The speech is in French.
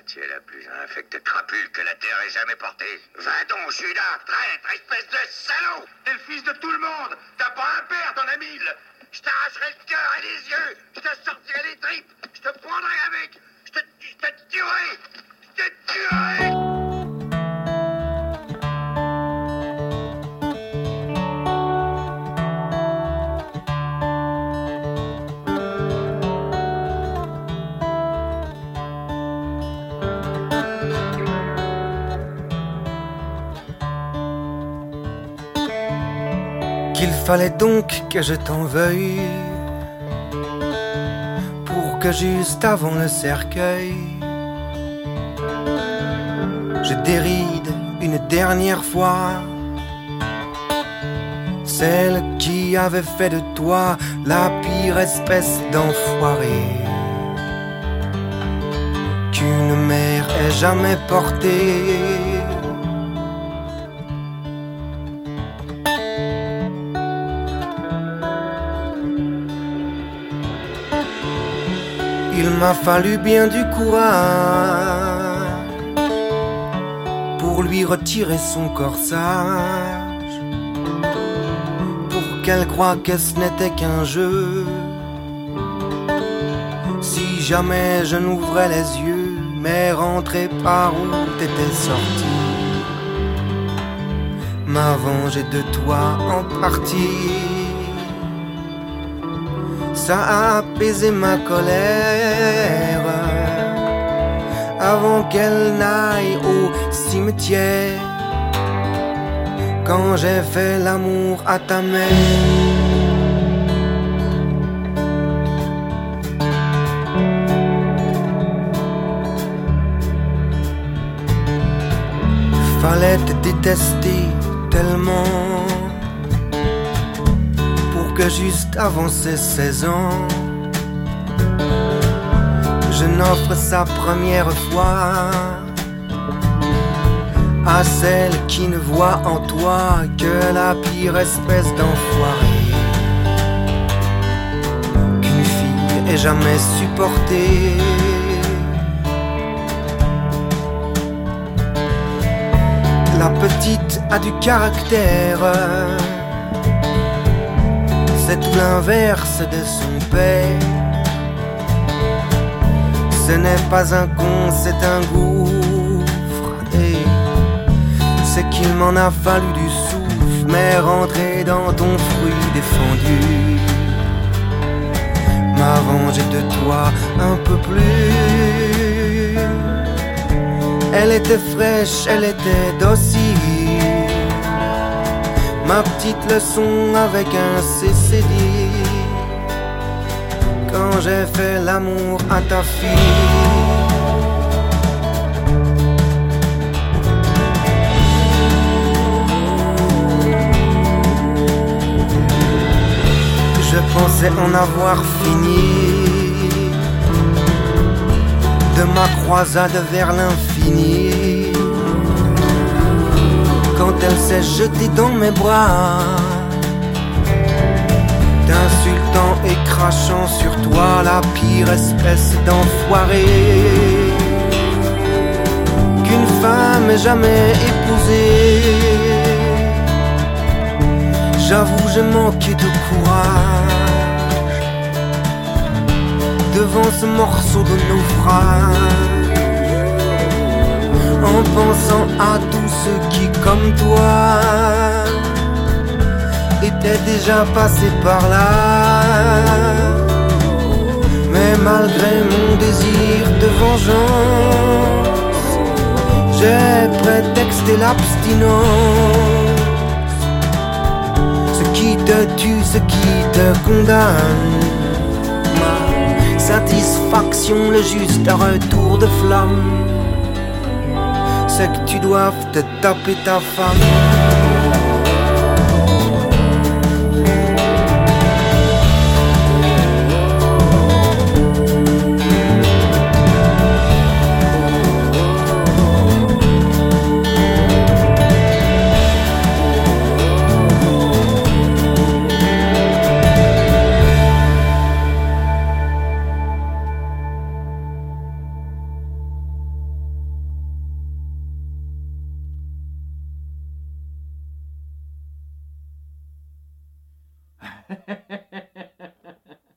Tu es la plus infecte crapule que la Terre ait jamais portée. Va donc, Judas, traître, espèce de salaud! T'es le fils de tout le monde! T'as pas un père, t'en as mille! Je t'arracherai le cœur et les yeux! Je te sortirai les tripes! Je te prendrai avec! Je te tuerai! Je te tuerai! Qu'il fallait donc que je t'en veuille pour que juste avant le cercueil je déride une dernière fois celle qui avait fait de toi la pire espèce d'enfoiré qu'une mère ait jamais portée. Il m'a fallu bien du courage pour lui retirer son corsage, pour qu'elle croie que ce n'était qu'un jeu. Si jamais je n'ouvrais les yeux, mais rentrer par où t'étais sorti, m'a vengé de toi en partie. Ça a apaisé ma colère avant qu'elle n'aille au cimetière. Quand j'ai fait l'amour à ta mère, fallait te détester tellement que juste avant ses 16 ans je n'offre sa première fois à celle qui ne voit en toi que la pire espèce d'enfoiré qu'une fille ait jamais supporté. La petite a du caractère, c'est tout l'inverse de son père. Ce n'est pas un con, c'est un gouffre. Et c'est qu'il m'en a fallu du souffle, mais rentrer dans ton fruit défendu m'a vengé de toi un peu plus. Elle était fraîche, elle était docile, ma petite leçon avec un CCD. Quand j'ai fait l'amour à ta fille, je pensais en avoir fini de ma croisade vers l'infini, quand elle s'est jetée dans mes bras, t'insultant et crachant sur toi la pire espèce d'enfoiré qu'une femme ait jamais épousée. J'avoue, j'ai manqué de courage devant ce morceau de naufrage, en pensant à tous ceux qui, comme toi, étaient déjà passés par là. Mais malgré mon désir de vengeance, j'ai prétexté l'abstinence. Ce qui te tue, ce qui te condamne, ma satisfaction, le juste retour de flamme, c'est que tu doives te taper ta femme.